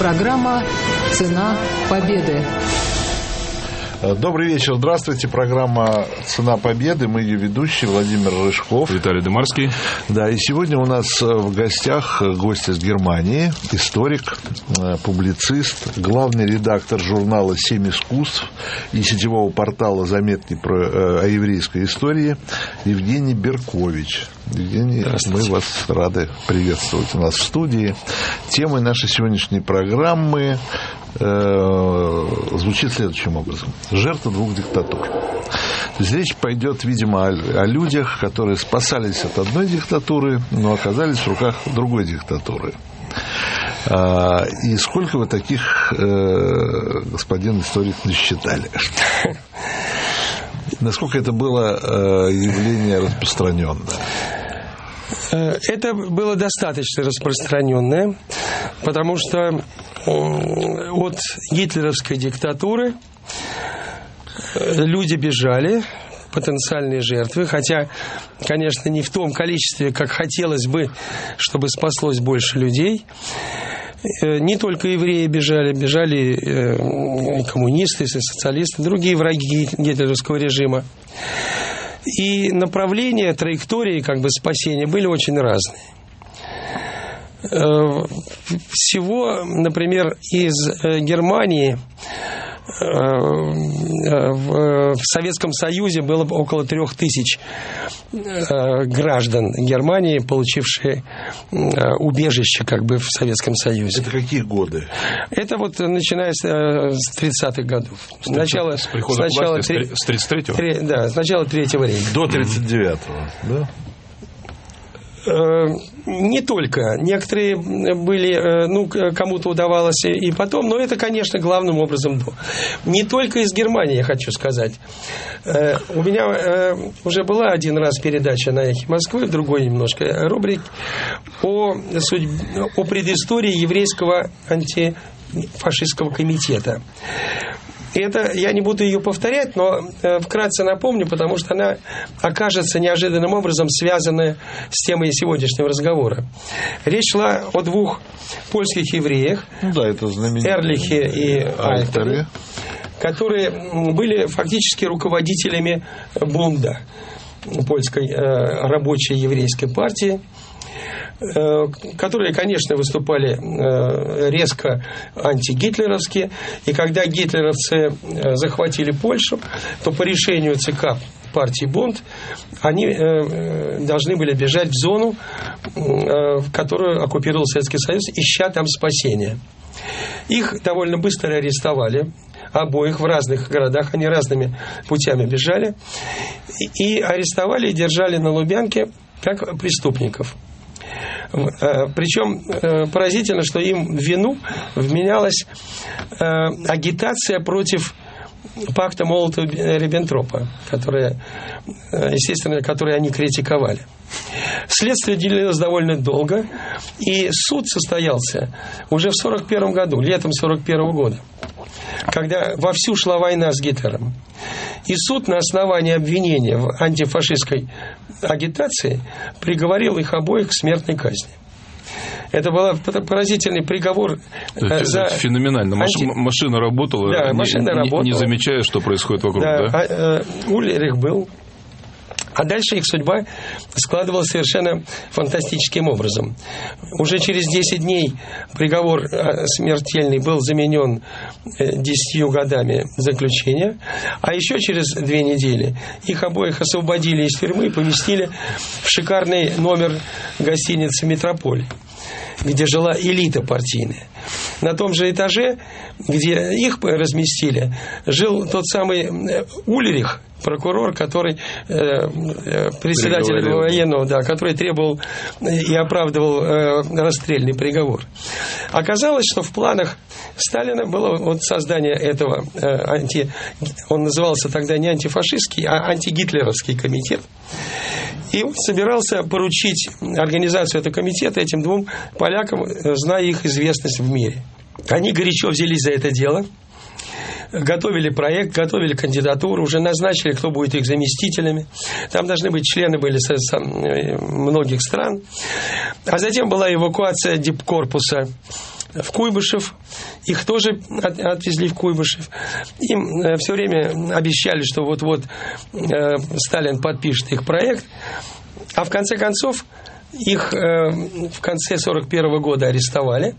Программа «Цена победы». Добрый вечер, здравствуйте. Программа «Цена победы». Мы ее ведущие, Владимир Рыжков, Виталий Демарский. Да, и сегодня у нас в гостях гость из Германии, историк, публицист, главный редактор журнала «Семь искусств» и сетевого портала «Заметки о еврейской истории» Евгений Беркович. Евгений, мы вас рады приветствовать у нас в студии. Темой нашей сегодняшней программы звучит следующим образом. Жертва двух диктатур. То есть речь пойдет, видимо, о людях, которые спасались от одной диктатуры, но оказались в руках другой диктатуры. И сколько вы таких, господин историк, насчитали? Насколько это было явление распространенное? Это было достаточно распространенное, потому что от гитлеровской диктатуры люди бежали, потенциальные жертвы, хотя, конечно, не в том количестве, как хотелось бы, чтобы спаслось больше людей. Не только евреи бежали и коммунисты, и социалисты, другие враги гитлеровского режима. И направления, траектории спасения были очень разные. Всего, например, из Германии в Советском Союзе было около 3000 граждан Германии, получившие убежище в Советском Союзе. Это какие годы? Это начиная с 30-х годов. С прихода к власти, с 33-го? Да, с начала Третьего рейха. До 39-го, да? Не только. Некоторые были, кому-то удавалось и потом, но это, конечно, главным образом не только из Германии, я хочу сказать. У меня уже была один раз передача на «Эхе Москвы», другой немножко рубрик о предыстории еврейского антифашистского комитета. Это я не буду ее повторять, но вкратце напомню, потому что она окажется неожиданным образом связанной с темой сегодняшнего разговора. Речь шла о двух польских евреях, это Эрлихе и Альтере, которые были фактически руководителями Бунда, польской рабочей еврейской партии, которые, конечно, выступали резко антигитлеровски. И когда гитлеровцы захватили Польшу, то по решению ЦК партии Бунд они должны были бежать в зону, которую оккупировал Советский Союз, ища там спасения. Их довольно быстро арестовали, обоих в разных городах, они разными путями бежали, и арестовали и держали на Лубянке как преступников. Причем поразительно, что им в вину вменялась агитация против пакта Молотова-Риббентропа, который они критиковали. Следствие длилось довольно долго, и суд состоялся уже в 1941 году, летом 1941 года, когда вовсю шла война с Гитлером. И суд на основании обвинения в антифашистской агитации приговорил их обоих к смертной казни. Это был поразительный приговор. Это феноменально. Машина работала, да, работала, не замечая, что происходит вокруг. Да? Ульрих был. А дальше их судьба складывалась совершенно фантастическим образом. Уже через 10 дней приговор смертельный был заменен 10 годами заключения, а еще через 2 недели их обоих освободили из тюрьмы и поместили в шикарный номер гостиницы «Метрополь», где жила элита партийная. На том же этаже, где их разместили, жил тот самый Ульрих, прокурор, который председатель военного, который требовал и оправдывал расстрельный приговор. Оказалось, что в планах Сталина было создание этого он назывался тогда не антифашистский, а антигитлеровский комитет. И он собирался поручить организацию этого комитета этим двум полякам, зная их известность в мире. Они горячо взялись за это дело, готовили проект, готовили кандидатуру, уже назначили, кто будет их заместителями. Там должны быть члены были со многих стран. А затем была эвакуация дипкорпуса в Куйбышев. Их тоже отвезли в Куйбышев. Им все время обещали, что вот-вот Сталин подпишет их проект. А в конце концов, их в конце 1941 года арестовали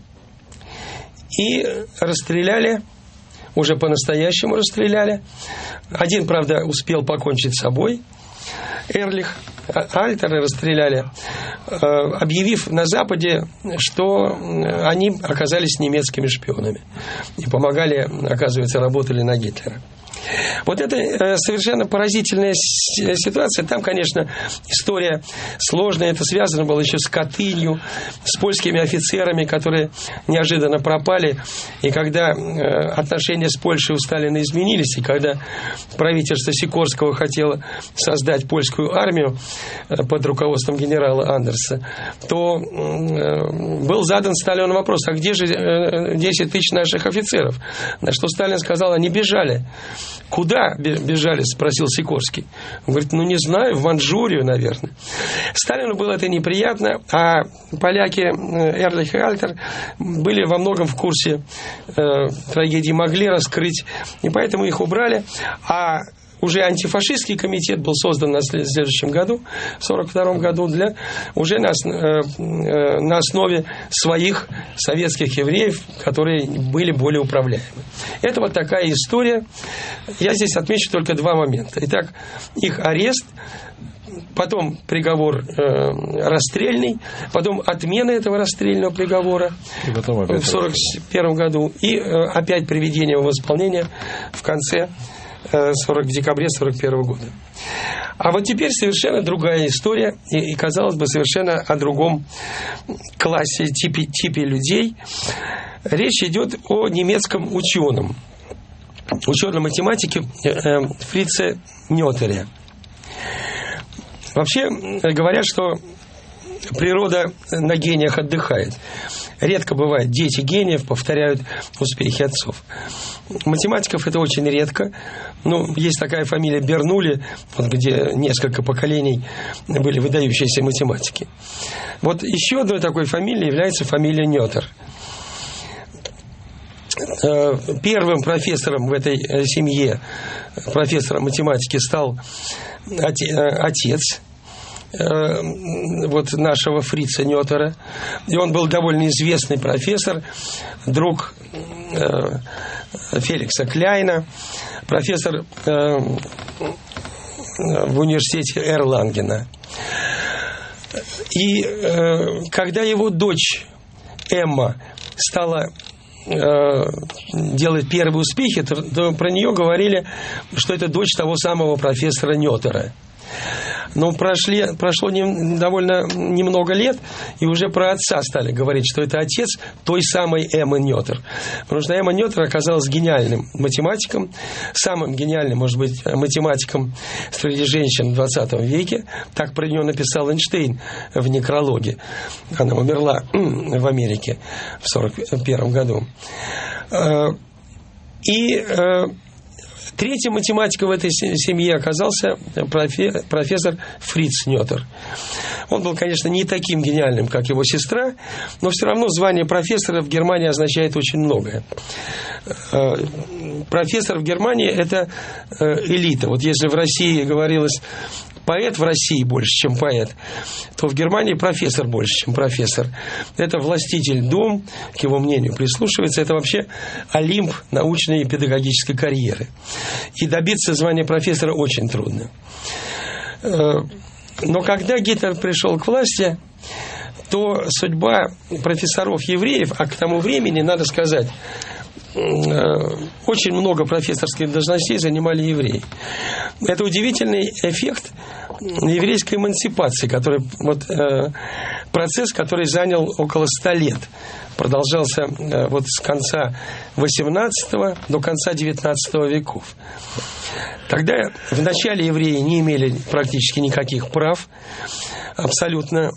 и расстреляли, уже по-настоящему расстреляли. Один, правда, успел покончить с собой, Эрлих, Альтера расстреляли, объявив на Западе, что они оказались немецкими шпионами и помогали, оказывается, работали на Гитлера. Вот это совершенно поразительная ситуация. Там, конечно, история сложная. Это связано было еще с Катынью, с польскими офицерами, которые неожиданно пропали. И когда отношения с Польшей у Сталина изменились, и когда правительство Сикорского хотело создать польскую армию под руководством генерала Андерса, то был задан Сталину вопрос: а где же 10 тысяч наших офицеров? На что Сталин сказал: они бежали. Куда бежали, спросил Сикорский. Он говорит: ну не знаю, в Манчжурию, наверное. Сталину было это неприятно, а поляки Эрлих и Альтер были во многом в курсе трагедии, могли раскрыть, и поэтому их убрали. А уже антифашистский комитет был создан на следующем году, в 1942 году, уже на основе своих советских евреев, которые были более управляемы. Это вот такая история. Я здесь отмечу только два момента. Итак, их арест, потом приговор расстрельный, потом отмена этого расстрельного приговора в 1941 году и опять приведение его в исполнение в конце в декабре 1941 года. А вот теперь совершенно другая история, и казалось бы, совершенно о другом классе, типе людей. Речь идет о немецком ученом-математике Фрице Нётере. Вообще говорят, что природа на гениях отдыхает. Редко бывает дети гениев повторяют успехи отцов. Математиков это очень редко. Ну, есть такая фамилия Бернулли, вот где несколько поколений были выдающиеся математики. Вот еще одной такой фамилией является фамилия Нётер. Первым профессором в этой семье, профессором математики, стал отец вот нашего Фрица Нётера. И он был довольно известный профессор, друг Феликса Кляйна, профессор в университете Эрлангена. И когда его дочь Эмма стала делать первые успехи, то про нее говорили, что это дочь того самого профессора Нётера. Но прошло довольно немного лет, и уже про отца стали говорить, что это отец той самой Эммы Нётер. Потому что Эмма Нётер оказалась гениальным математиком, самым гениальным, может быть, математиком среди женщин в 20 веке. Так про нее написал Эйнштейн в некрологе. Она умерла в Америке в 1941 году. И третьим математиком в этой семье оказался профессор Фриц Нётер. Он был, конечно, не таким гениальным, как его сестра, но все равно звание профессора в Германии означает очень многое. Профессор в Германии – это элита. Вот если в России говорилось поэт в России больше, чем поэт, то в Германии профессор больше, чем профессор. Это властитель дум, к его мнению прислушивается. Это вообще олимп научной и педагогической карьеры. И добиться звания профессора очень трудно. Но когда Гитлер пришел к власти, то судьба профессоров-евреев, а к тому времени, надо сказать, очень много профессорских должностей занимали евреи. Это удивительный эффект еврейской эмансипации, процесс, который занял около 100 лет. Продолжался с конца XVIII до конца XIX веков. Тогда вначале евреи не имели практически никаких прав, абсолютно,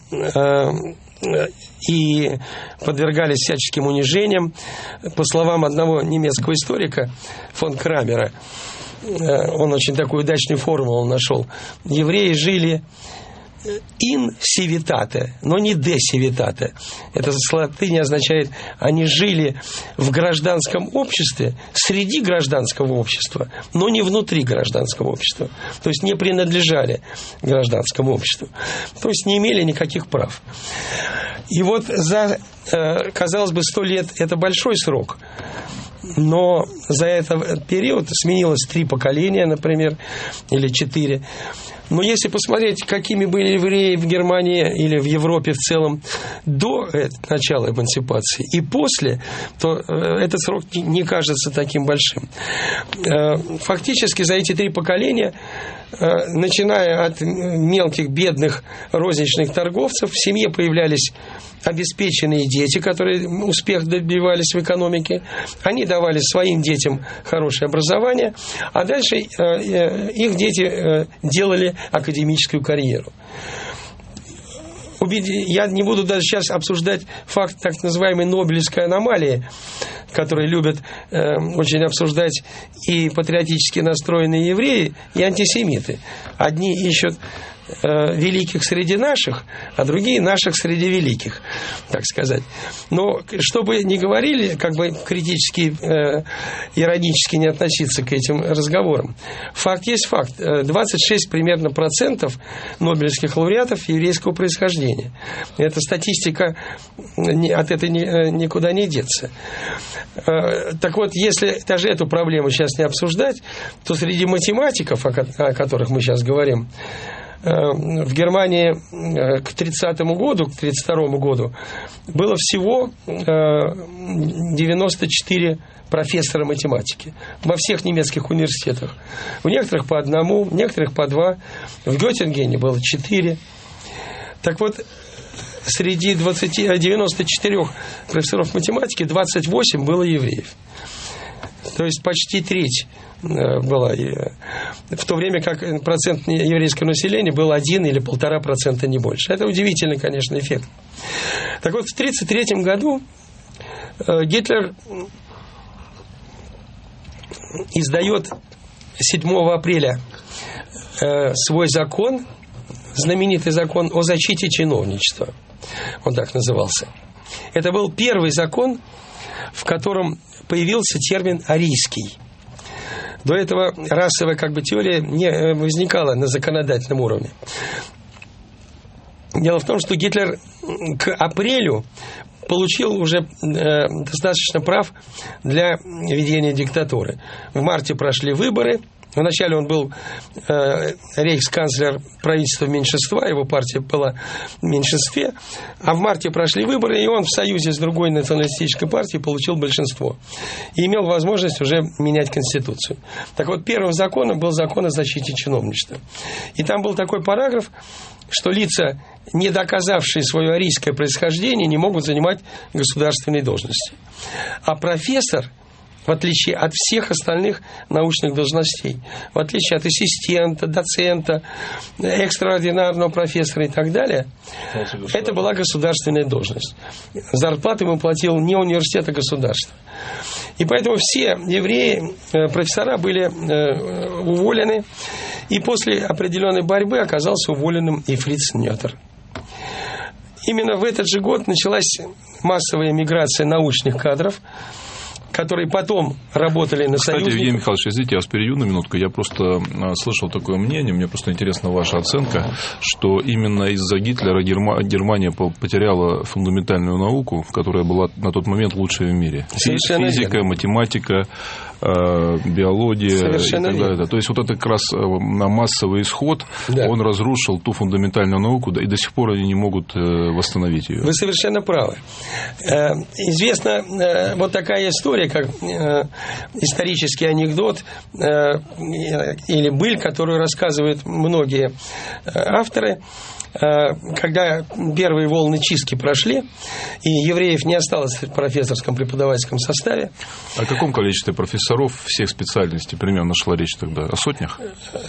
и подвергались всяческим унижениям. По словам одного немецкого историка, фон Крамера, он очень такую удачную формулу нашел. Евреи жили in civitate, но не de civitate. Это с латыни означает, они жили в гражданском обществе, среди гражданского общества, но не внутри гражданского общества. То есть не принадлежали гражданскому обществу. То есть не имели никаких прав. И вот за, казалось бы, 100 лет это большой срок. Но за этот период сменилось 3 поколения, например, или 4. Но если посмотреть, какими были евреи в Германии или в Европе в целом до начала эмансипации и после, то этот срок не кажется таким большим. Фактически за эти 3 поколения, начиная от мелких, бедных, розничных торговцев, в семье появлялись обеспеченные дети, которые успех добивались в экономике. Они давали своим детям хорошее образование, а дальше их дети делали академическую карьеру. Я не буду даже сейчас обсуждать факт так называемой Нобелевской аномалии, которую любят очень обсуждать и патриотически настроенные евреи, и антисемиты. Одни ищут великих среди наших, а другие наших среди великих, так сказать. Но чтобы не говорили, как бы критически, иронически не относиться к этим разговорам, факт есть факт. 26 примерно процентов нобелевских лауреатов еврейского происхождения. Эта статистика, от этой никуда не деться. Так вот, если даже эту проблему сейчас не обсуждать, то среди математиков, о которых мы сейчас говорим, в Германии к 30-му году, к 32-му году было всего 94 профессора математики во всех немецких университетах. В некоторых по 1, в некоторых по 2. В Геттингене было 4. Так вот, среди 94 профессоров математики 28 было евреев. То есть почти треть была, в то время как процент еврейского населения был 1 или 1,5%, не больше. Это удивительный, конечно, эффект. Так вот, в 1933 году Гитлер издает 7 апреля свой закон, знаменитый закон о защите чиновничества. Он так назывался. Это был первый закон, в котором появился термин «арийский». До этого расовая теория не возникала на законодательном уровне. Дело в том, что Гитлер к апрелю получил уже достаточно прав для ведения диктатуры. В марте прошли выборы. Вначале он был рейхсканцлер правительства меньшинства, его партия была в меньшинстве, а в марте прошли выборы, и он в союзе с другой националистической партией получил большинство. И имел возможность уже менять Конституцию. Так вот, первым законом был закон о защите чиновничества. И там был такой параграф, что лица, не доказавшие свое арийское происхождение, не могут занимать государственные должности. А профессор, в отличие от всех остальных научных должностей, в отличие от ассистента, доцента, экстраординарного профессора и так далее, это была государственная должность. Зарплату ему платил не университет, а государство. И поэтому все евреи, профессора были уволены, и после определенной борьбы оказался уволенным и Фриц Нётер. Именно в этот же год началась массовая миграция научных кадров, которые потом работали на союзниках. Кстати, Евгений Михайлович, извините, я вас перебью на минутку. Я просто слышал такое мнение, мне просто интересна ваша оценка, что именно из-за Гитлера Германия потеряла фундаментальную науку, которая была на тот момент лучшей в мире. Физика, математика, биология совершенно и так далее. То есть вот это как раз на массовый исход, да, он разрушил ту фундаментальную науку, и до сих пор они не могут восстановить ее. Вы совершенно правы. Известна вот такая история, как исторический анекдот или быль, которую рассказывают многие авторы. Когда первые волны чистки прошли, и евреев не осталось в профессорском преподавательском составе. О каком количестве профессоров всех специальностей примерно шла речь тогда? О сотнях?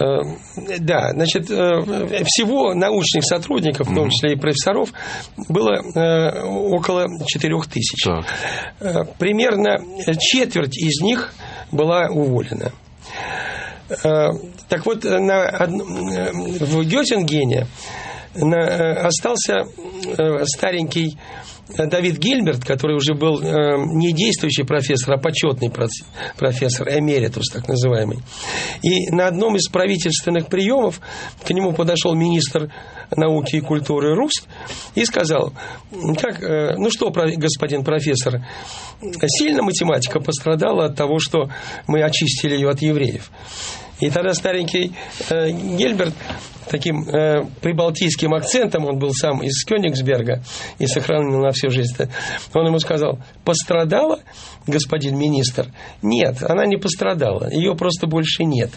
Да, значит, всего научных сотрудников, в том числе и профессоров, было около 4000. Так. Примерно четверть из них была уволена. Так вот, в Геттингене остался старенький Давид Гильберт, который уже был не действующий профессор, а почетный профессор, эмеритус так называемый. И на одном из правительственных приемов к нему подошел министр науки и культуры Руст и сказал: ну что, господин профессор, сильно математика пострадала от того, что мы очистили ее от евреев? И тогда старенький Гильберт таким прибалтийским акцентом, он был сам из Кёнигсберга и сохранил на всю жизнь, он ему сказал: пострадала, господин министр? Нет, она не пострадала, ее просто больше нет.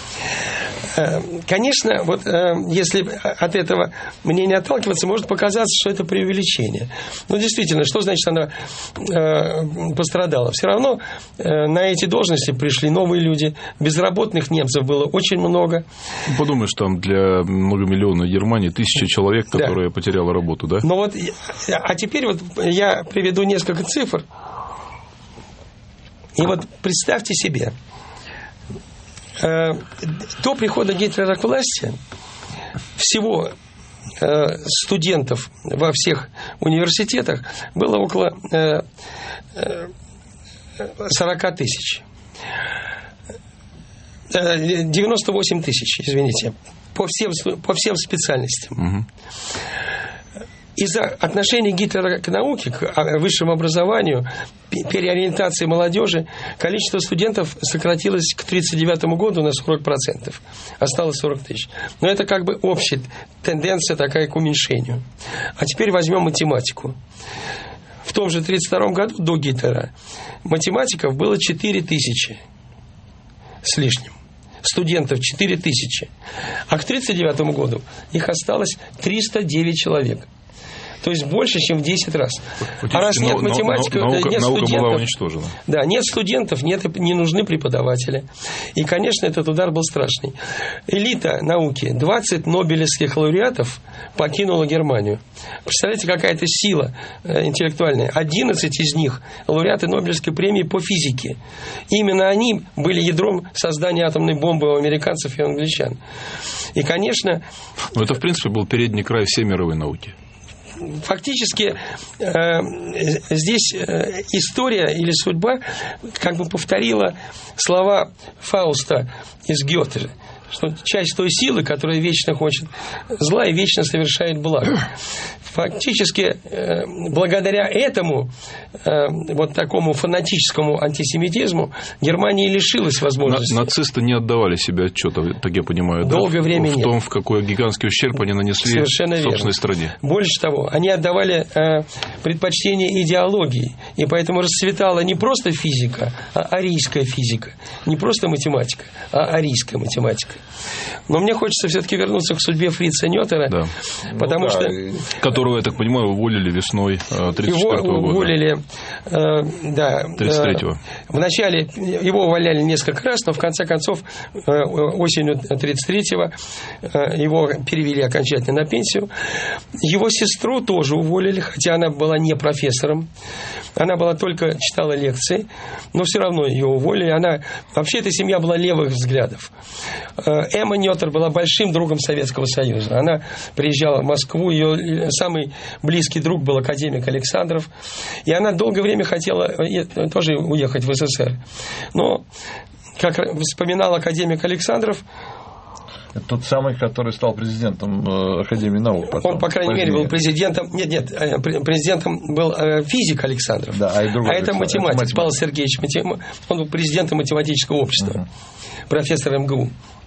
Конечно, вот если от этого мнения отталкиваться, может показаться, что это преувеличение. Но действительно, что значит она пострадала? Все равно на эти должности пришли новые люди, безработных немцев было очень много. Подумаешь, там для многомиллионной Германии 1000 человек, которые потеряли работу, да? Ну вот, а теперь вот я приведу несколько цифр. И вот представьте себе, до прихода Гитлера к власти всего студентов во всех университетах было около 40 тысяч. 98 тысяч, извините, по всем специальностям. Угу. Из-за отношения Гитлера к науке, к высшему образованию, переориентации молодежи, количество студентов сократилось к 1939 году на 40%. Осталось 40 тысяч. Но это как бы общая тенденция такая к уменьшению. А теперь возьмем математику. В том же 1932 году, до Гитлера, математиков было 4 тысячи с лишним. Студентов 4 тысячи. А к 1939 году их осталось 309 человек. То есть больше, чем в 10 раз. А раз нет математиков, нет наука студентов, была уничтожена. Да, нет студентов, не нужны преподаватели. И, конечно, этот удар был страшный. Элита науки, 20 нобелевских лауреатов покинула Германию. Представляете, какая-то сила интеллектуальная. 11 из них лауреаты Нобелевской премии по физике. Именно они были ядром создания атомной бомбы у американцев и англичан. И, конечно... Но это, в принципе, был передний край всей мировой науки. Фактически здесь история или судьба как бы повторила слова Фауста из Гёте, что часть той силы, которая вечно хочет зла и вечно совершает благо. Фактически, благодаря этому, вот такому фанатическому антисемитизму, Германия лишилась возможности. Нацисты не отдавали себе отчета, так я понимаю, долгое время в том, в какой гигантский ущерб они нанесли собственной стране. Больше того, они отдавали предпочтение идеологии, и поэтому расцветала не просто физика, а арийская физика. Не просто математика, а арийская математика. Но мне хочется все-таки вернуться к судьбе Фрица Нётера, да. Потому что... Которого, я так понимаю, уволили весной 1934 года. Его уволили, да. 1933-го. Вначале его увольняли несколько раз, но в конце концов осенью 1933-го его перевели окончательно на пенсию. Его сестру тоже уволили, хотя она была не профессором. Она была только читала лекции, но все равно ее уволили. Вообще эта семья была левых взглядов. Эмма Нётер была большим другом Советского Союза. Она приезжала в Москву, ее самый близкий друг был академик Александров, и она долгое время хотела тоже уехать в СССР. Но, как вспоминал академик Александров, это тот самый, который стал президентом Академии наук. Потом, он, по крайней мере, был президентом... Нет, президентом был физик Александров. Да, а это математик. Павел Сергеевич. Он был президентом математического общества. Профессор МГУ.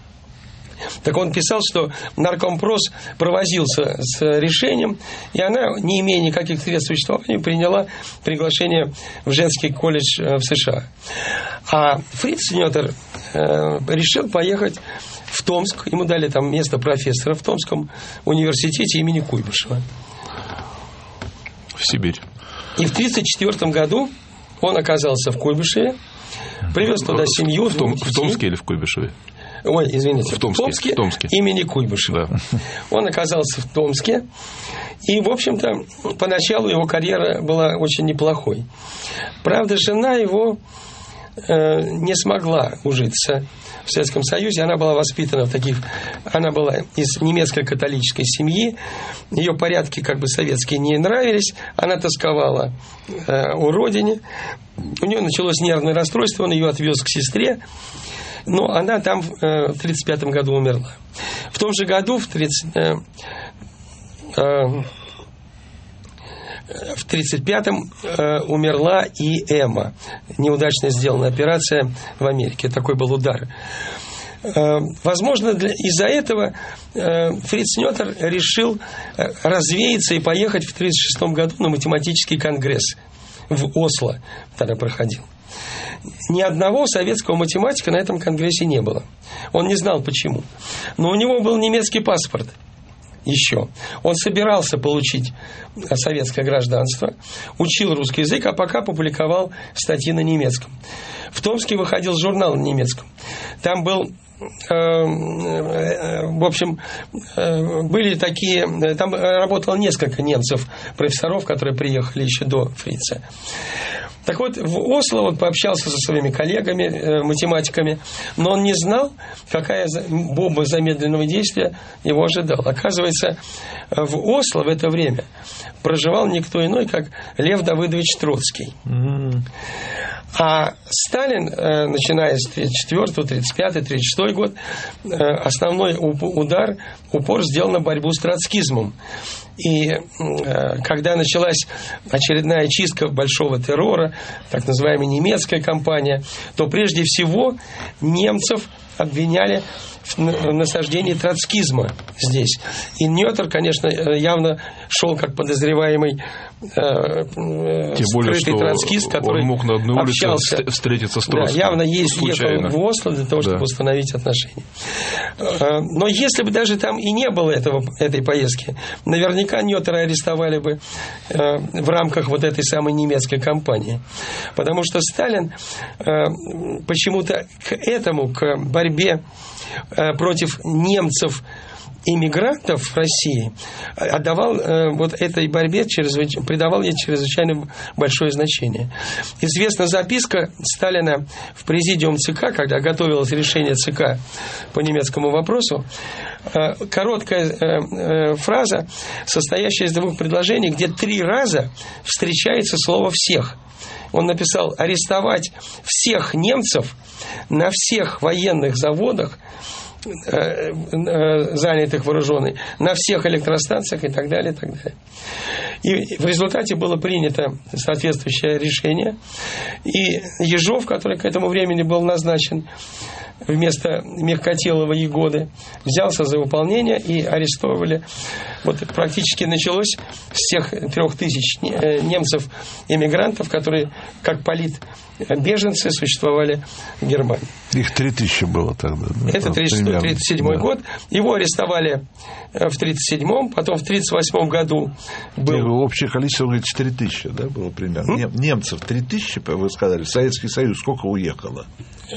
Так он писал, что наркомпрос провозился с решением, и она, не имея никаких средств существования, приняла приглашение в женский колледж в США. А Фриц Нётер решил поехать в Томск. Ему дали там место профессора в Томском университете имени Куйбышева. В Сибирь. И в 1934 году он оказался в Куйбышеве, привез туда семью. В Томске или в Куйбышеве? Ой, извините, в Томске имени Куйбышева. Да. Он оказался в Томске, и, в общем-то, поначалу его карьера была очень неплохой. Правда, жена его не смогла ужиться в Советском Союзе. Она была воспитана она была из немецкой католической семьи. Ее порядки как бы советские не нравились. Она тосковала о родине. У нее началось нервное расстройство. Он ее отвез к сестре. Но она там в 1935 году умерла. В том же году, в 1935-м умерла и Эмма. Неудачно сделана операция в Америке. Такой был удар. Возможно, из-за этого Фриц Нётер решил развеяться и поехать в 1936 году на математический конгресс в Осло. Тогда проходил. Ни одного советского математика на этом конгрессе не было. Он не знал почему. Но у него был немецкий паспорт. Еще. Он собирался получить советское гражданство, учил русский язык, а пока публиковал статьи на немецком. В Томске выходил журнал на немецком. Там был, в общем, были такие, там работало несколько немцев, профессоров, которые приехали еще до Фрица. Так вот, в Осло он пообщался со своими коллегами, математиками, но он не знал, какая бомба замедленного действия его ожидала. Оказывается, в Осло в это время проживал никто иной, как Лев Давыдович Троцкий. А Сталин, начиная с 1934, 1935, 1936 год, основной упор сделал на борьбу с троцкизмом. И когда началась очередная чистка большого террора, так называемая немецкая кампания, то прежде всего немцев обвиняли в насаждении троцкизма здесь. И Нётер, конечно, явно шел как подозреваемый скрытый троцкист, который он мог на одной улице общался, встретиться с Троцким. Да, явно ехал в Осло для того, чтобы установить отношения. Но если бы даже там и не было этой поездки, наверняка Нётера арестовали бы в рамках вот этой самой немецкой кампании. Потому что Сталин почему-то к борьбе против немцев-иммигрантов в России отдавал вот этой борьбе, придавал ей чрезвычайно большое значение. Известна записка Сталина в президиум ЦК, когда готовилось решение ЦК по немецкому вопросу. Короткая фраза, состоящая из двух предложений, где 3 раза встречается слово «всех». Он написал: арестовать всех немцев на всех военных заводах, занятых вооруженной, на всех электростанциях и так далее, и так далее. И в результате было принято соответствующее решение. И Ежов, который к этому времени был назначен вместо Мягкотелова Ягоды, взялся за выполнение и арестовывали. Вот практически началось с тех 3000 немцев-эмигрантов, которые как политбеженцы существовали в Германии. Их 3000 было тогда. Да? Это 1937 год. Его арестовали в 1937-м, потом в 1938 году был... Общее количество, вы говорите, 4000, да, было примерно? Немцев 3000, вы сказали, в Советский Союз сколько уехало?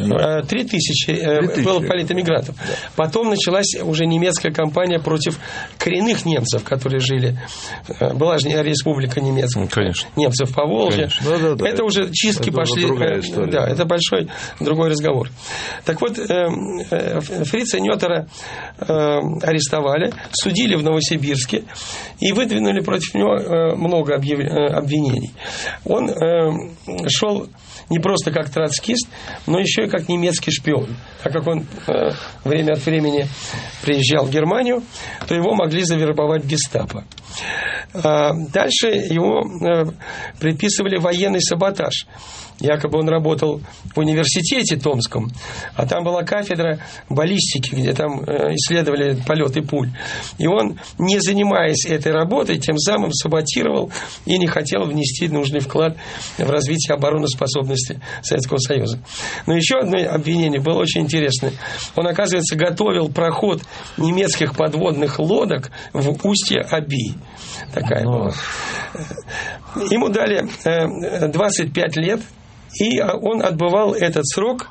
3000 было политэмигрантов. Да. Потом началась уже немецкая кампания против коренных немцев, которые жили. Была же республика немецкая. Конечно. Немцев по Волжье. Да. Это уже чистки пошли. Да, это большой другой разговор. Так вот, Фрица Нётера арестовали, судили в Новосибирске и выдвинули против него много обвинений. Он шел не просто как троцкист, но еще и как немецкий шпион. Так как он время от времени приезжал в Германию, то его могли завербовать в гестапо. Дальше ему приписывали военный саботаж. Якобы он работал в университете Томском, а там была кафедра баллистики, где там исследовали полеты пуль. И он, не занимаясь этой работой, тем самым саботировал и не хотел внести нужный вклад в развитие обороноспособности Советского Союза. Но еще одно обвинение было очень интересное. Он, оказывается, готовил проход немецких подводных лодок в устье Оби. Такая была. Ему дали 25 лет, и он отбывал этот срок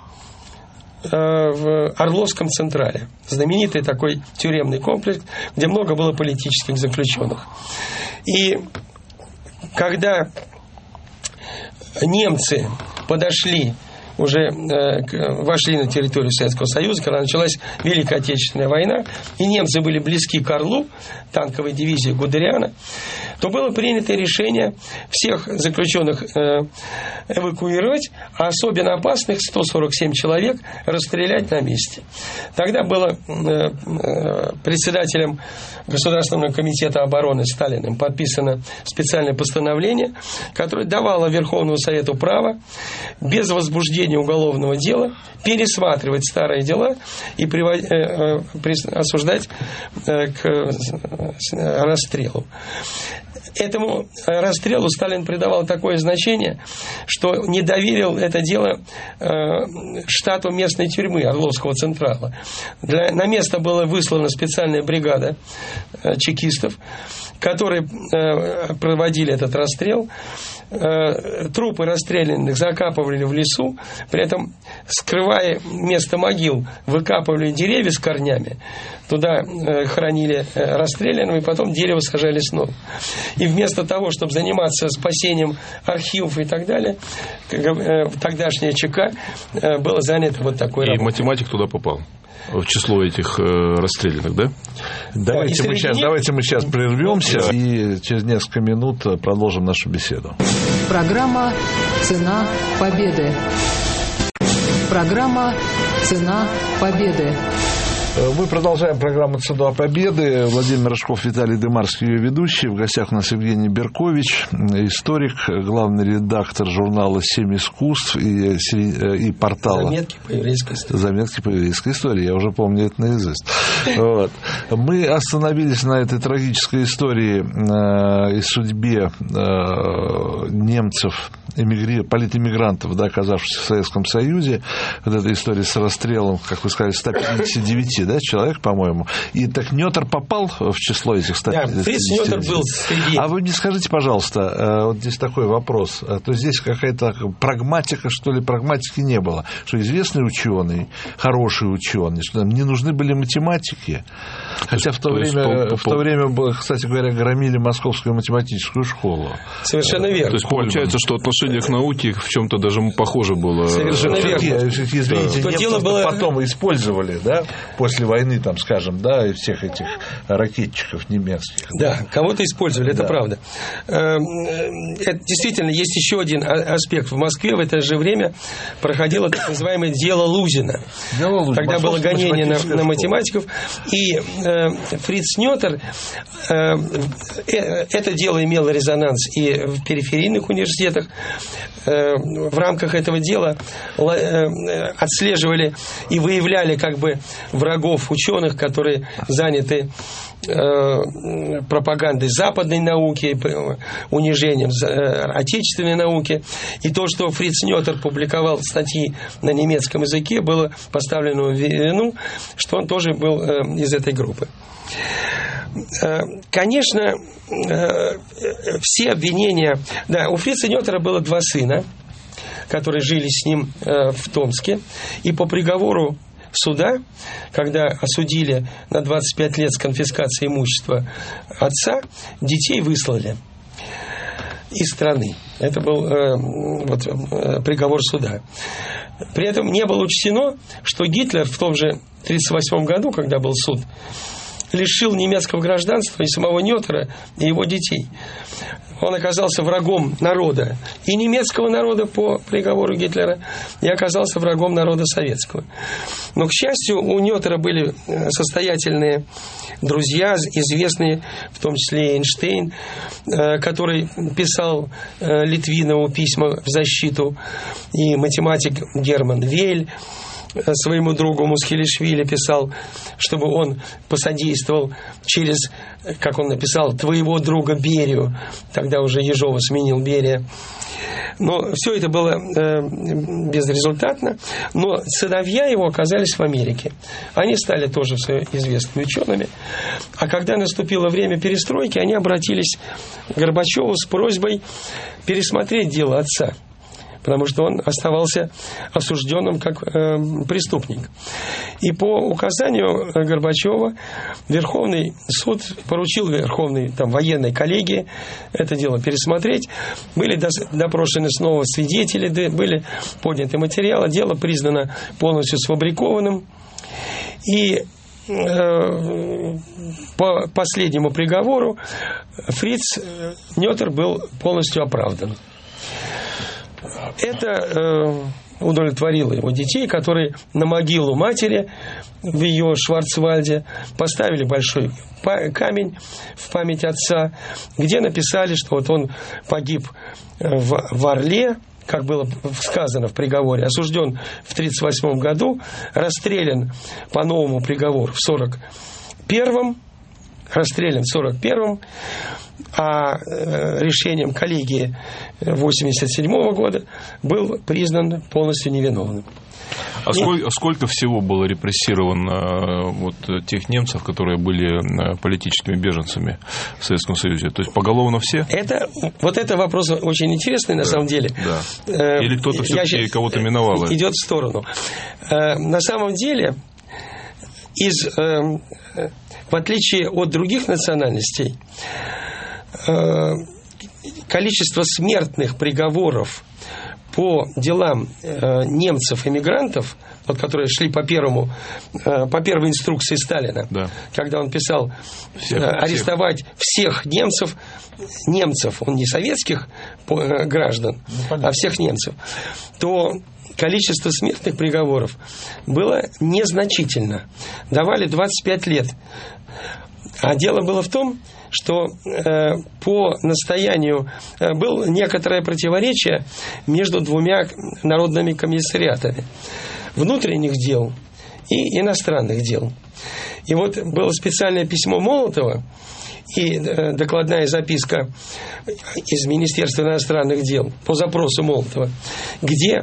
в Орловском Централе. Знаменитый такой тюремный комплекс, где много было политических заключенных. И когда немцы подошли уже вошли на территорию Советского Союза, когда началась Великая Отечественная война, и немцы были близки к Орлу, танковой дивизии Гудериана, то было принято решение всех заключенных эвакуировать, а особенно опасных 147 человек расстрелять на месте. Тогда было председателем Государственного комитета обороны Сталиным подписано специальное постановление, которое давало Верховному Совету право без возбуждения уголовного дела пересматривать старые дела и осуждать к расстрелу. Этому расстрелу Сталин придавал такое значение, что не доверил это дело штату местной тюрьмы Орловского Централа. На место была выслана специальная бригада чекистов, которые проводили этот расстрел. Трупы расстрелянных закапывали в лесу, при этом, скрывая место могил, выкапывали деревья с корнями, туда хранили расстрелянного, и потом дерево сажали снова. И вместо того, чтобы заниматься спасением архивов и так далее, тогдашняя ЧК была занята вот такой работой. И математик туда попал в число этих расстрелянных, да? Давайте мы сейчас прервемся и через несколько минут продолжим нашу беседу. Программа «Цена победы». Программа «Цена победы». Мы продолжаем программу «Цена победы». Владимир Рожков, Виталий Дымарский, ее ведущий. В гостях у нас Евгений Беркович, историк, главный редактор журнала «Семь искусств» и портала «Заметки по еврейской истории». «Заметки по еврейской истории». Я уже помню это наизусть. Вот. Мы остановились на этой трагической истории и судьбе немцев, политэмигрантов, да, оказавшихся в Советском Союзе. Вот эта история с расстрелом, как вы сказали, 159 человек, по-моему. И так Нётер попал в число этих 159? Да, Фриц Нётер был среди... А вы мне скажите, пожалуйста, вот здесь такой вопрос. То здесь какая-то прагматика, что ли, прагматики не было. Что известный ученый, хороший ученый, что нам не нужны были математики. Хотя в то время, кстати говоря, громили Московскую математическую школу. Совершенно верно. То есть получается, что отношение к науке в чем-то даже похоже было. Совершенно верно. Извините, да. немцы было... потом использовали, да, после войны, там, скажем, да, и всех этих ракетчиков немецких. Да, кого-то использовали, это правда. Это, действительно, есть еще один аспект. В Москве в это же время проходило так называемое дело Лузина. Тогда было гонение на математиков. И Фриц Нётер, это дело имело резонанс и в периферийных университетах. В рамках этого дела отслеживали и выявляли как бы врагов ученых, которые заняты пропагандой западной науки, унижением отечественной науки. И то, что Фриц Нётер публиковал статьи на немецком языке, было поставлено в вину, что он тоже был из этой группы. Конечно, все обвинения... Да, у Фрица Нётера было 2 сына, которые жили с ним в Томске. И по приговору суда, когда осудили на 25 лет с конфискацией имущества отца, детей выслали из страны. Это был приговор суда. При этом не было учтено, что Гитлер в том же 1938 году, когда был суд, лишил немецкого гражданства и самого Нётера, и его детей. Он оказался врагом народа, и немецкого народа по приговору Гитлера, и оказался врагом народа советского. Но, к счастью, у Нётера были состоятельные друзья, известные, в том числе Эйнштейн, который писал Литвинову письма в защиту, и математик Герман Вейль своему другу Мусхелишвили писал, чтобы он посодействовал через, как он написал, твоего друга Берию. Тогда уже Ежова сменил Берия. Но все это было безрезультатно. Но сыновья его оказались в Америке. Они стали тоже известными учеными. А когда наступило время перестройки, они обратились к Горбачеву с просьбой пересмотреть дело отца. потому что он оставался осужденным как преступник. И по указанию Горбачева Верховный суд поручил Верховной военной коллегии это дело пересмотреть. Были допрошены снова свидетели, были подняты материалы, дело признано полностью сфабрикованным. И по последнему приговору Фриц Нётер был полностью оправдан. Это удовлетворило его детей, которые на могилу матери в ее Шварцвальде поставили большой камень в память отца, где написали, что вот он погиб в Орле, как было сказано в приговоре, осужден в 1938 году, расстрелян по новому приговору в 1941, а решением коллегии 1987 года был признан полностью невиновным. А сколько всего было репрессировано тех немцев, которые были политическими беженцами в Советском Союзе? То есть поголовно все? Это вопрос очень интересный, на самом деле. Да. Или кто-то все-таки кого-то миновал? Идет в сторону. На самом деле, в отличие от других национальностей, количество смертных приговоров по делам немцев-эмигрантов, которые шли по первой инструкции Сталина, да, когда он писал арестовать всех немцев, он не советских граждан, а всех немцев, то количество смертных приговоров было незначительно. Давали 25 лет. А дело было в том, что по настоянию было некоторое противоречие между двумя народными комиссариатами: внутренних дел и иностранных дел. И вот было специальное письмо Молотова и докладная записка из Министерства иностранных дел по запросу Молотова, где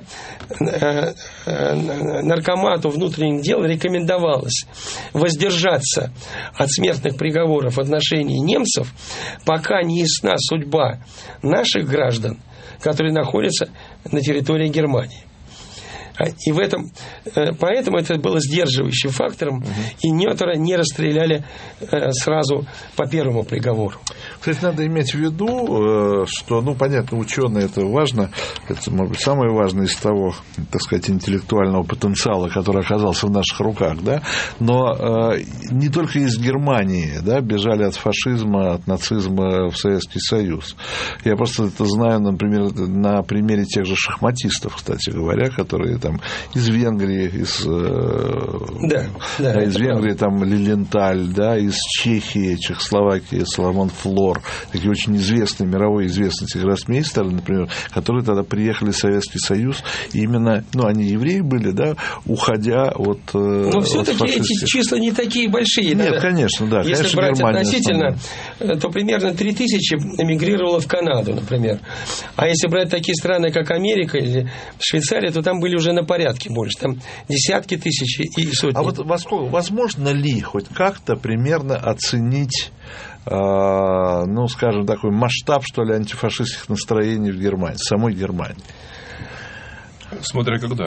наркомату внутренних дел рекомендовалось воздержаться от смертных приговоров в отношении немцев, пока не ясна судьба наших граждан, которые находятся на территории Германии. И поэтому это было сдерживающим фактором, и Нётера не расстреляли сразу по первому приговору. Кстати, надо иметь в виду, что, понятно, ученые это важно, это, может быть, самое важное из того, так сказать, интеллектуального потенциала, который оказался в наших руках, да, но не только из Германии, да, бежали от фашизма, от нацизма в Советский Союз. Я просто это знаю, например, на примере тех же шахматистов, кстати говоря, которые там из Венгрии, из Венгрии там Лиленталь, да, из Чехии, Чехословакии Соломон Флор, такие очень известные, мировой известные гроссмейстеры, например, которые тогда приехали в Советский Союз, и именно, они евреи были, да, уходя от но все-таки эти числа не такие большие. Нет, конечно, да. Если конечно, брать Германия относительно, то примерно 3000 эмигрировало в Канаду, например. А если брать такие страны, как Америка или Швейцария, то там были уже на порядке больше. Там десятки тысяч и сотни. А вот возможно ли хоть как-то примерно оценить, скажем, такой масштаб, что ли, антифашистских настроений в Германии, в самой Германии? Смотря когда.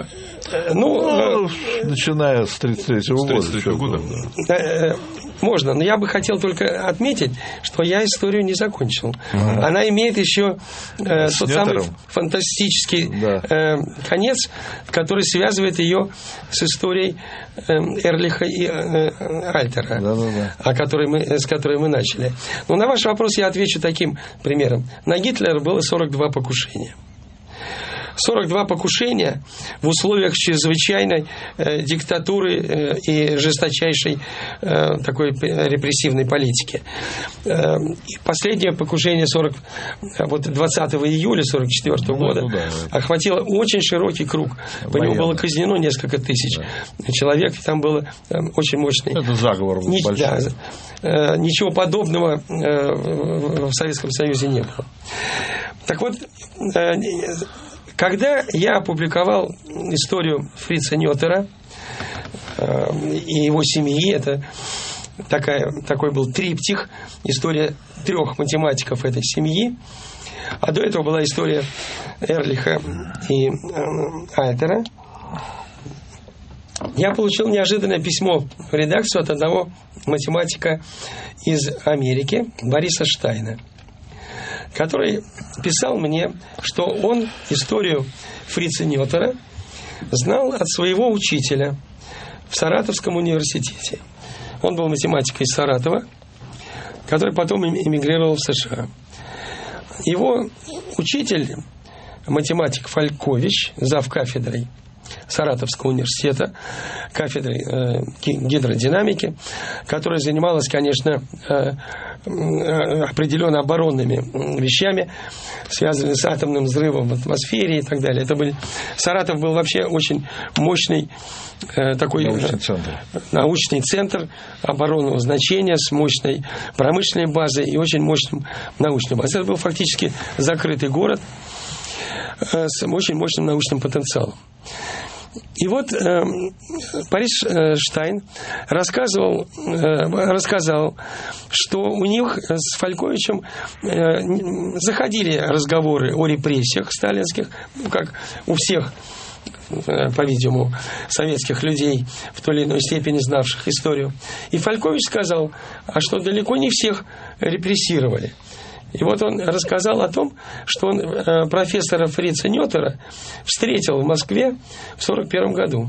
Начиная с 1933 года. Можно, но я бы хотел только отметить, что я историю не закончил. Она имеет еще тот самый фантастический конец, который связывает ее с историей Эрлиха и Альтера, с которой мы начали. Но на ваш вопрос я отвечу таким примером. На Гитлера было 42 покушения. 42 покушения в условиях чрезвычайной диктатуры и жесточайшей такой репрессивной политики. И последнее покушение 20 июля 1944 года охватило очень широкий круг. По нему было казнено несколько тысяч человек, и там было очень мощный... Это заговор большой. Да, ничего подобного в Советском Союзе не было. Так вот, когда я опубликовал историю Фрица Нётера и его семьи, это такой был триптих, история 3 математиков этой семьи, А до этого была история Эрлиха и Альтера. Я получил неожиданное письмо в редакцию от одного математика из Америки, Бориса Штайна, который писал мне, что он историю Фрица Нётера знал от своего учителя в Саратовском университете. Он был математик из Саратова, который потом эмигрировал в США. Его учитель, математик Фалькович, завкафедрой Саратовского университета, кафедрой гидродинамики, которая занималась, конечно, определенно оборонными вещами, связанными с атомным взрывом в атмосфере и так далее. Это были... Саратов был вообще очень мощный такой научный центр оборонного значения с мощной промышленной базой и очень мощным научным базой. Это был фактически закрытый город с очень мощным научным потенциалом. И вот Борис Штайн рассказал, что у них с Фальковичем заходили разговоры о репрессиях сталинских, как у всех, по-видимому, советских людей, в той или иной степени знавших историю. И Фалькович сказал, что далеко не всех репрессировали. И вот он рассказал о том, что он профессора Фрица Нётера встретил в Москве в 1941 году,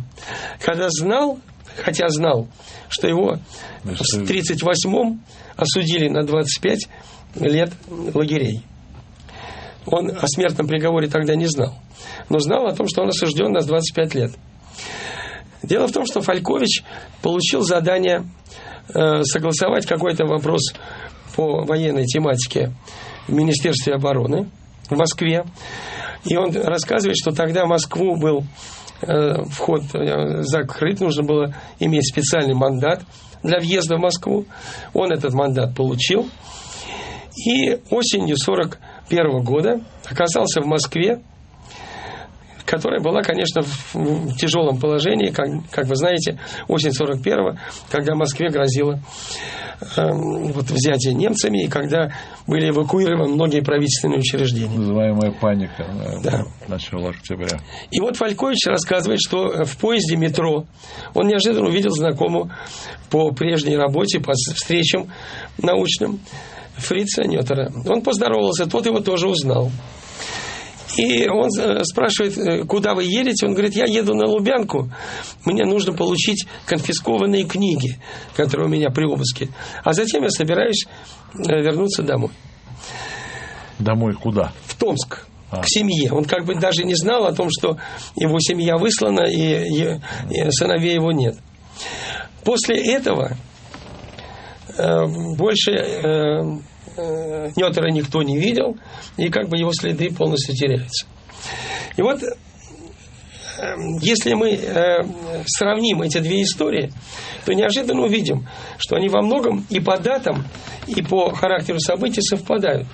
хотя знал, что его в 1938-м осудили на 25 лет лагерей. Он о смертном приговоре тогда не знал, но знал о том, что он осужден на 25 лет. Дело в том, что Фалькович получил задание согласовать какой-то вопрос по военной тематике в Министерстве обороны в Москве. И он рассказывает, что тогда в Москву был вход закрыт, нужно было иметь специальный мандат для въезда в Москву. Он этот мандат получил. И осенью 1941 года оказался в Москве, которая была, конечно, в тяжелом положении, как вы знаете, осень 1941, когда Москве грозило взятие немцами, и когда были эвакуированы многие правительственные учреждения. Называемая паника начала октября. И вот Фалькович рассказывает, что в поезде метро он неожиданно увидел знакомого по прежней работе, по встречам научным, Фрица Нётера. Он поздоровался, тот его тоже узнал. И он спрашивает, куда вы едете? Он говорит, я еду на Лубянку, мне нужно получить конфискованные книги, которые у меня при обыске. А затем я собираюсь вернуться домой. Домой куда? В Томск, к семье. Он как бы даже не знал о том, что его семья выслана, и сыновей его нет. После этого больше Нётера никто не видел, и как бы его следы полностью теряются. И вот, если мы сравним эти две истории, то неожиданно увидим, что они во многом и по датам, и по характеру событий совпадают.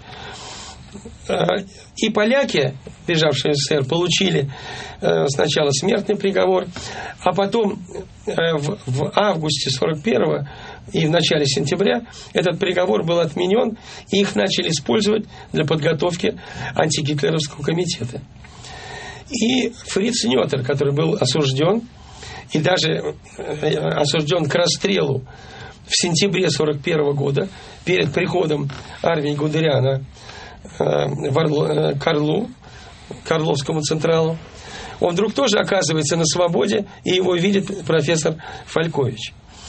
И поляки, бежавшие в СССР, получили сначала смертный приговор, а потом в августе 1941 и в начале сентября этот приговор был отменен, и их начали использовать для подготовки антигитлеровского комитета. И Фриц Нётер, который был осужден, и даже осужден к расстрелу в сентябре 1941 года, перед приходом армии Гудериана в Карловскому Централу, он вдруг тоже оказывается на свободе, и его видит профессор Фалькович.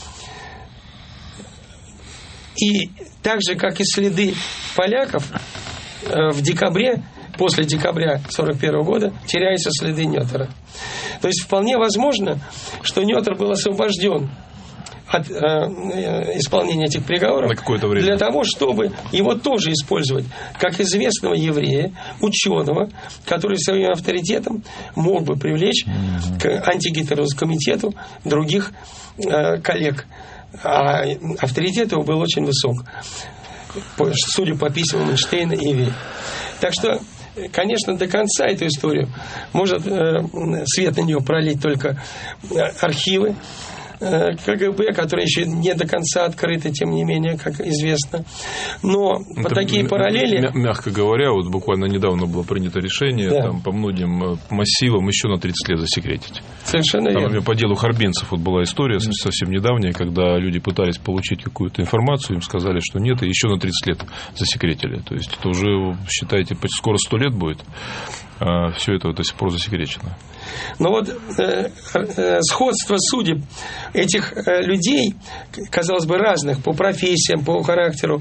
И так же, как и следы поляков, в декабре, после декабря 1941 года, теряются следы Нётера. То есть вполне возможно, что Нётер был освобожден от исполнения этих приговоров на какое-то время, для того, чтобы его тоже использовать как известного еврея, ученого, который своим авторитетом мог бы привлечь к антигитлеровскому комитету других коллег. А авторитет его был очень высок, судя по письмам Эйнштейна и Вей. Так что, конечно, до конца эту историю может свет на нее пролить только архивы, КГБ, которые еще не до конца открыты, тем не менее, как известно. Но по такие параллели... Мягко говоря, вот буквально недавно было принято решение там, по многим массивам еще на 30 лет засекретить. Совершенно верно. Например, по делу Харбинцев вот была история совсем недавняя, когда люди пытались получить какую-то информацию, им сказали, что нет, и еще на 30 лет засекретили. То есть это уже, считайте, скоро 100 лет будет. Все это до сих пор засекречено. Но вот сходство судеб этих людей, казалось бы, разных по профессиям, по характеру,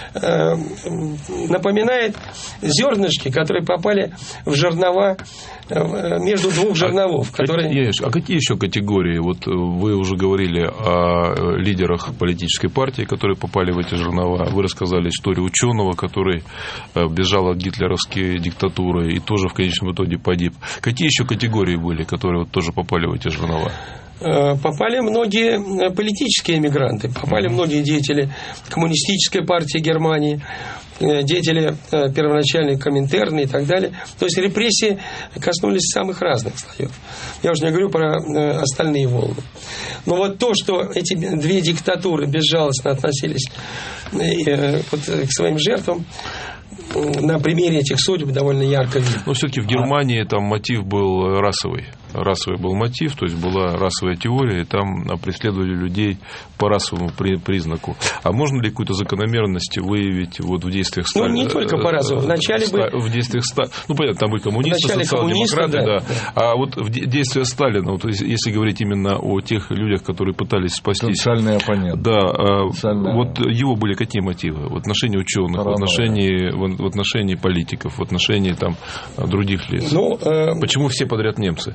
напоминает зернышки, которые попали в жернова, между двух жерновов. А какие еще категории? Вот вы уже говорили о лидерах политической партии, которые попали в эти жернова. Вы рассказали историю ученого, который бежал от гитлеровской диктатуры и тоже в конечном итоге погиб. Какие еще категории были, которые вот тоже попали в эти жернова? Попали многие политические эмигранты, попали многие деятели коммунистической партии Германии, деятели первоначальной Коминтерна и так далее. То есть репрессии коснулись самых разных слоев. Я уже не говорю про остальные волны. Но вот то, что эти две диктатуры безжалостно относились вот к своим жертвам, на примере этих судеб довольно ярко видно. Но все-таки в Германии там мотив был расовый. Расовый был мотив, то есть была расовая теория, и там преследовали людей по расовому признаку. А можно ли какую-то закономерность выявить вот в действиях Сталина? Ну, не только по расовому. Вначале в действиях Сталина. Ну, понятно, там были коммунисты, социал-демократы, да. А вот в действиях Сталина, вот, если говорить именно о тех людях, которые пытались спастись. Социальный оппонент. Да. Вот его были какие мотивы? В отношении ученых, в отношении политиков, в отношении там других лиц. Почему все подряд немцы?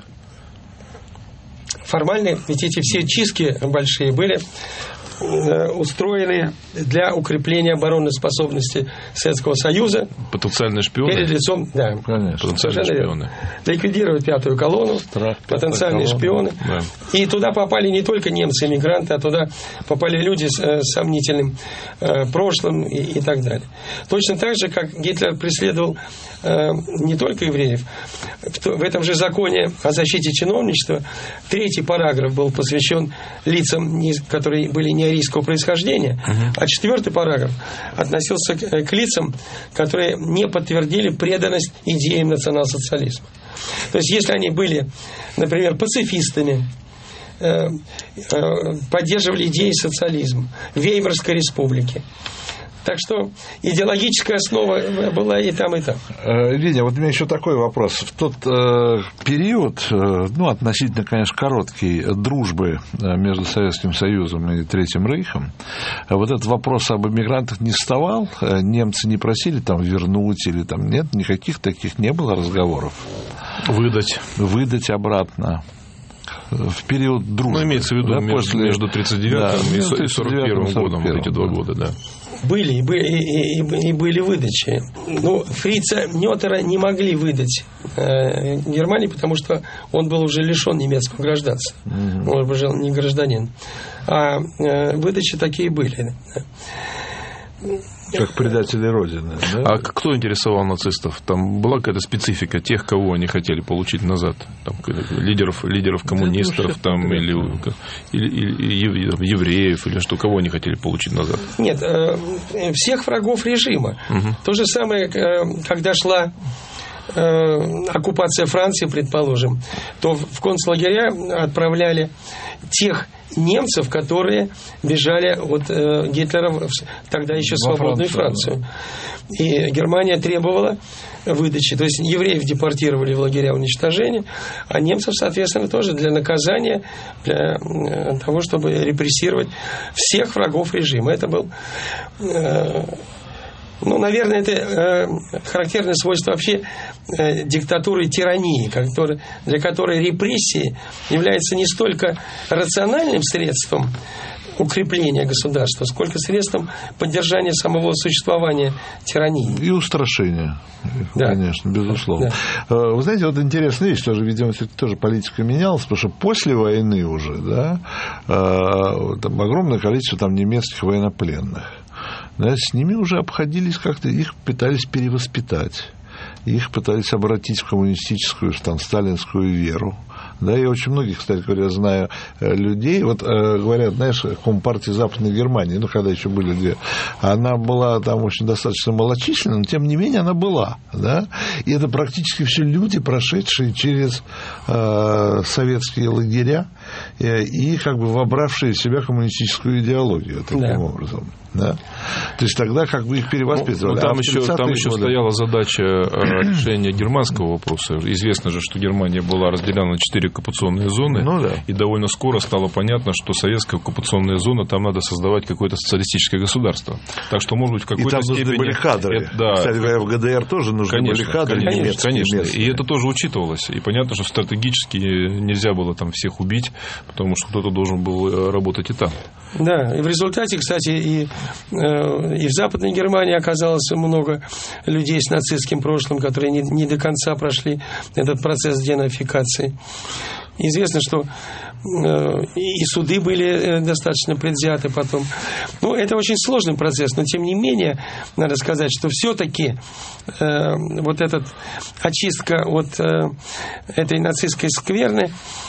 Формально, ведь эти все чистки большие были устроены для укрепления оборонной способности Советского Союза. Потенциальные шпионы? Перед лицом, да. Конечно. Потенциальные шпионы. Ликвидировать пятую колонну, потенциальные шпионы. Да. И туда попали не только немцы-эмигранты, а туда попали люди с сомнительным прошлым и так далее. Точно так же, как Гитлер преследовал не только евреев. В этом же законе о защите чиновничества 3-й параграф был посвящен лицам, которые были не арийского происхождения, а 4-й параграф относился к лицам, которые не подтвердили преданность идеям национал-социализма. То есть, если они были, например, пацифистами, поддерживали идеи социализма, Веймарской республики. Так что идеологическая основа была и там, и там. Леня, вот у меня еще такой вопрос. В тот период, относительно, конечно, короткий, дружбы между Советским Союзом и Третьим Рейхом, вот этот вопрос об иммигрантах не вставал? Немцы не просили там вернуть или там нет? Никаких таких не было разговоров? Выдать обратно. В период дружбы. Имеется в виду между 1939 и 1941 годом, вот эти 2 года, да. Были выдачи. Фрица Нётера не могли выдать Германии, потому что он был уже лишен немецкого гражданства. Он уже не гражданин. А выдачи такие были. Как предатели Родины. Да? А кто интересовал нацистов? Там была какая-то специфика тех, кого они хотели получить назад? Там, лидеров коммунистов там, или евреев, или что, кого они хотели получить назад? Нет, всех врагов режима. То же самое, когда шла оккупация Франции, предположим, то в концлагеря отправляли тех немцев, которые бежали от Гитлера тогда еще свободную Францию. И Германия требовала выдачи. То есть евреев депортировали в лагеря уничтожения, а немцев, соответственно, тоже для наказания, для того, чтобы репрессировать всех врагов режима. Это был... наверное, это характерное свойство вообще диктатуры и тирании, для которой репрессии являются не столько рациональным средством укрепления государства, сколько средством поддержания самого существования тирании. И устрашения, конечно, безусловно. Да. Вы знаете, вот интересная вещь, тоже, видимо, тоже политика менялась, потому что после войны уже, там огромное количество там немецких военнопленных. Да, с ними уже обходились как-то, их пытались перевоспитать, их пытались обратить в коммунистическую, там, сталинскую веру. Да, я очень многих, кстати говоря, знаю людей, вот говорят, знаешь, Компартия Западной Германии, ну, когда еще были две, она была там очень достаточно малочисленна, но тем не менее она была, да, и это практически все люди, прошедшие через советские лагеря и как бы вобравшие в себя коммунистическую идеологию таким образом. Да? То есть тогда как бы их перевоспитывали. Там еще стояла задача решения германского вопроса. Известно же, что Германия была разделена на 4 оккупационные зоны, и довольно скоро стало понятно, что советская оккупационная зона, там надо создавать какое-то социалистическое государство. Так что, может быть, в какой-то степени... И там нужны были кадры. Кстати говоря, в ГДР тоже нужны были кадры. Конечно. И это тоже учитывалось. И понятно, что стратегически нельзя было там всех убить, потому что кто-то должен был работать и там. Да, и в результате, кстати, и в Западной Германии оказалось много людей с нацистским прошлым, которые не до конца прошли этот процесс денацификации. Известно, что и суды были достаточно предвзяты потом. Ну, это очень сложный процесс, но тем не менее, надо сказать, что все-таки вот эта очистка от этой нацистской скверны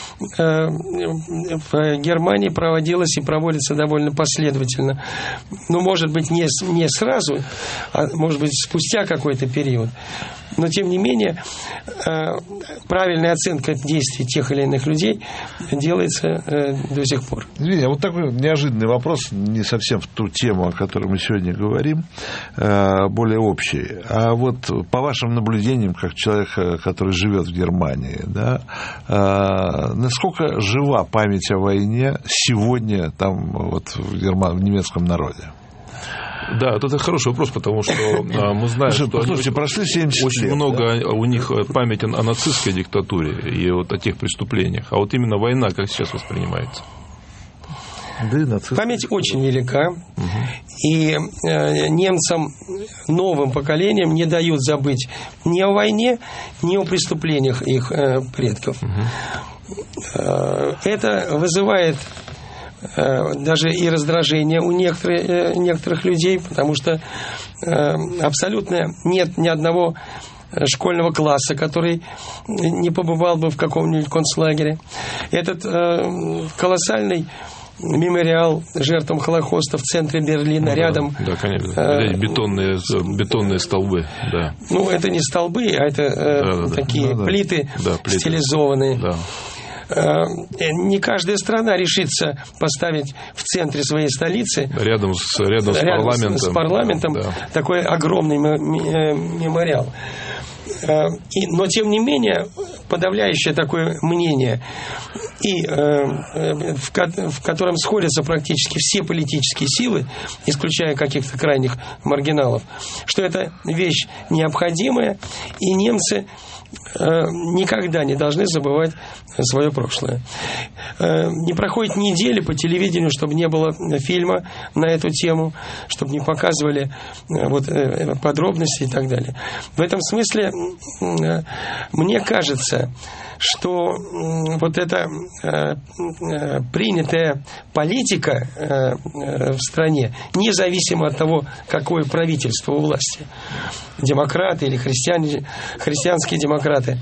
в Германии проводилась и проводится довольно последовательно. Ну, может быть, не сразу, а может быть, спустя какой-то период. Но, тем не менее, правильная оценка действий тех или иных людей делается до сих пор. Извини, вот такой неожиданный вопрос, не совсем в ту тему, о которой мы сегодня говорим, более общий. А вот по вашим наблюдениям, как человека, который живет в Германии, да, насколько жива память о войне сегодня там, вот, в немецком народе? Да, это хороший вопрос, потому что мы знаем, что прошли 70 очень лет, много у них памяти о нацистской диктатуре и вот о тех преступлениях. А вот именно война как сейчас воспринимается? Память очень велика, и немцам, новым поколениям не дают забыть ни о войне, ни о преступлениях их предков. Это вызывает даже и раздражение у некоторых людей, потому что абсолютно нет ни одного школьного класса, который не побывал бы в каком-нибудь концлагере. Этот колоссальный мемориал жертвам Холокоста в центре Берлина, рядом... Да, конечно. Бетонные столбы. Да. Ну, это не столбы, а это такие плиты стилизованные. Да. Не каждая страна решится поставить в центре своей столицы рядом с парламентом такой огромный мемориал. Но, тем не менее, подавляющее такое мнение, и в котором сходятся практически все политические силы, исключая каких-то крайних маргиналов, что это вещь необходимая, и немцы никогда не должны забывать свое прошлое. Не проходит недели по телевидению, чтобы не было фильма на эту тему, чтобы не показывали подробности и так далее. В этом смысле мне кажется, что вот эта принятая политика в стране, независимо от того, какое правительство у власти, демократы или христианские демократы,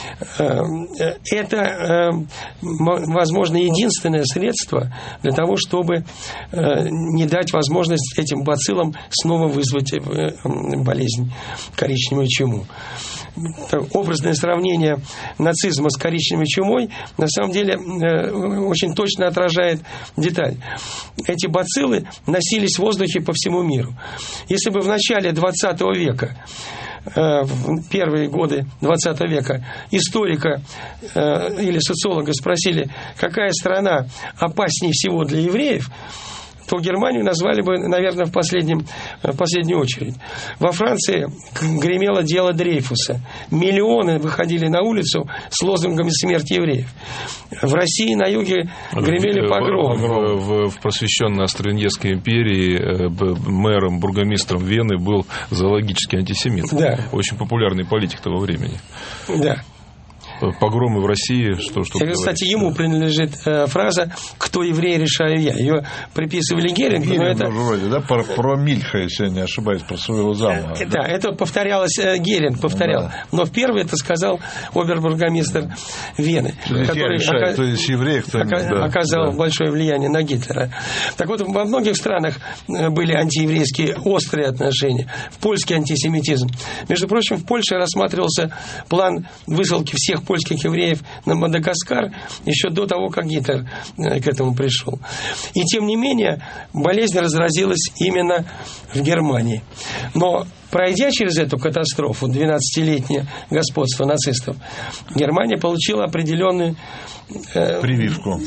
это, возможно, единственное средство для того, чтобы не дать возможность этим бациллам снова вызвать болезнь, коричневую чуму. Образное сравнение нацизма с коричневой чумой на самом деле очень точно отражает деталь. Эти бациллы носились в воздухе по всему миру. Если бы в начале 20 века, в первые годы 20 века, историка или социолога спросили, какая страна опаснее всего для евреев, то Германию назвали бы, наверное, в последнюю очередь. Во Франции гремело дело Дрейфуса. Миллионы выходили на улицу с лозунгами «Смерть евреев». В России на юге гремели погромы. В просвещенной Австро-Венгерской империи мэром, бургомистром Вены был зоологический антисемит. Да. Очень популярный политик того времени. Да. погромы в России, что кстати, ему принадлежит фраза «кто еврей, решаю я». Ее приписывали Герингу, но это... вроде, да, про Мильха, если я не ошибаюсь, про своего зама. Да, это повторялось, Геринг повторял. Да. Но впервые это сказал обербургомистр Вены, который оказал большое влияние на Гитлера. Так вот, во многих странах были антиеврейские острые отношения. В польский антисемитизм. Между прочим, в Польше рассматривался план высылки всех польских евреев на Мадагаскар еще до того, как Гитлер к этому пришел. И тем не менее, болезнь разразилась именно в Германии. Но пройдя через эту катастрофу, 12-летнее господство нацистов, Германия получила определенную прививку,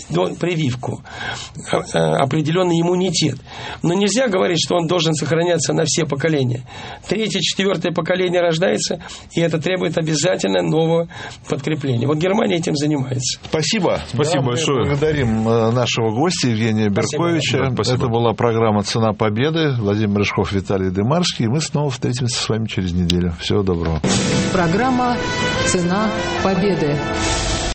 определенный иммунитет. Но нельзя говорить, что он должен сохраняться на все поколения. 3-4 поколение рождается, и это требует обязательно нового подкрепления. Вот Германия этим занимается. Спасибо. Спасибо большое. Благодарим нашего гостя Евгения Берковича. Спасибо. Это была программа «Цена победы». Владимир Рыжков, Виталий Дымарский. Мы снова встретимся с вами через неделю. Всего доброго. Программа «Цена победы».